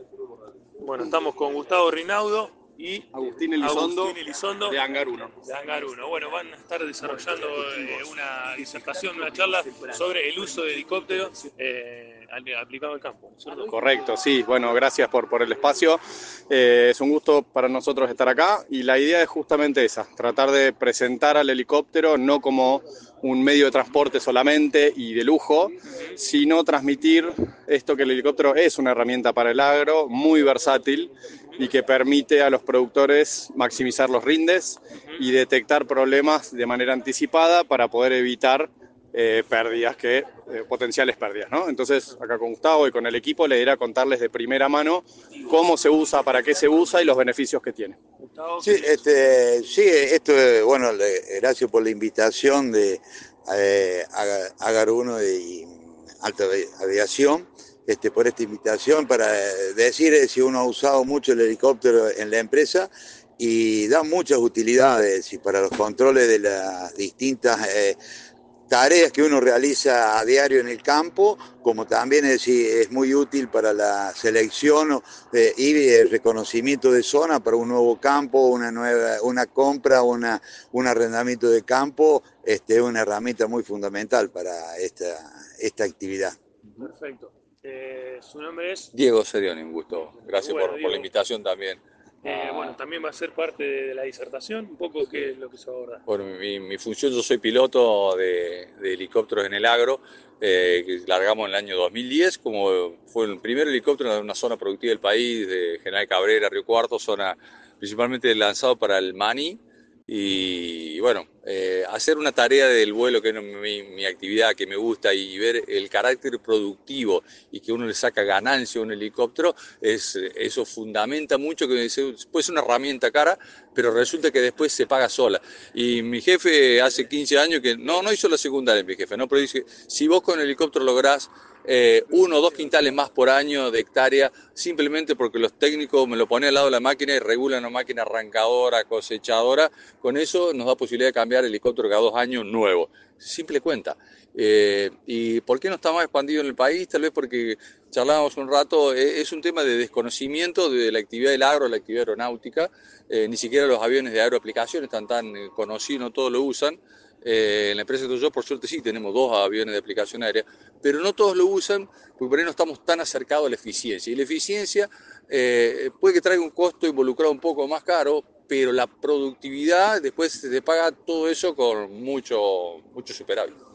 Bueno, estamos con Gustavo Rinaudo y Agustín Elizondo, de Hangar 1. De Hangar 1. Bueno, van a estar desarrollando una disertación, una charla sobre el uso de helicópteros aplicado al campo, ¿cierto? Correcto, sí. Bueno, gracias por el espacio. Es un gusto para nosotros estar acá y la idea es justamente esa, tratar de presentar al helicóptero no como un medio de transporte solamente y de lujo, sino transmitir esto que el helicóptero es una herramienta para el agro, muy versátil y que permite a los productores maximizar los rindes y detectar problemas de manera anticipada para poder evitar pérdidas, potenciales pérdidas, ¿no? Entonces, acá con Gustavo y con el equipo, le iré a contarles de primera mano cómo se usa, para qué se usa y los beneficios que tiene. Gustavo, Sí, esto, bueno, gracias por la invitación de Agar 1 y Alta Aviación, por esta invitación para decir si uno ha usado mucho el helicóptero en la empresa y da muchas utilidades y para los controles de las distintas tareas que uno realiza a diario en el campo, como también es muy útil para la selección y el reconocimiento de zona para un nuevo campo, una compra, un arrendamiento de campo, es una herramienta muy fundamental para esta actividad. Perfecto. Su nombre es Diego Serioni, un gusto. Gracias Bueno, por Diego. la invitación también. Bueno, también va a ser parte de la disertación, un poco qué es lo que se va a abordar. Bueno, mi función, yo soy piloto de helicópteros en el agro, que largamos en el año 2010, como fue el primer helicóptero en una zona productiva del país, de General Cabrera, Río Cuarto, zona principalmente lanzado para el maní. Y bueno, hacer una tarea del vuelo, que es mi actividad que me gusta, y ver el carácter productivo y que uno le saca ganancia a un helicóptero, eso fundamenta mucho, que puede ser una herramienta cara, pero resulta que después se paga sola. Y mi jefe hace 15 años que no hizo la secundaria, mi jefe, ¿no? Pero dice, si vos con el helicóptero lográs 1 o 2 quintales más por año de hectárea, simplemente porque los técnicos me lo ponen al lado de la máquina y regulan la máquina arrancadora, cosechadora, con eso nos da posibilidad de cambiar el helicóptero cada 2 años nuevo. Simple cuenta. ¿Y por qué no está más expandido en el país? Tal vez porque charlábamos un rato, es un tema de desconocimiento de la actividad del agro, la actividad aeronáutica. Ni siquiera los aviones de aeroaplicación están tan conocidos, no todos lo usan. En la empresa que estoy yo, por suerte sí, tenemos 2 aviones de aplicación aérea, pero no todos lo usan porque por ahí no estamos tan acercados a la eficiencia. Y la eficiencia puede que traiga un costo involucrado un poco más caro, pero la productividad después se te paga todo eso con mucho superávit.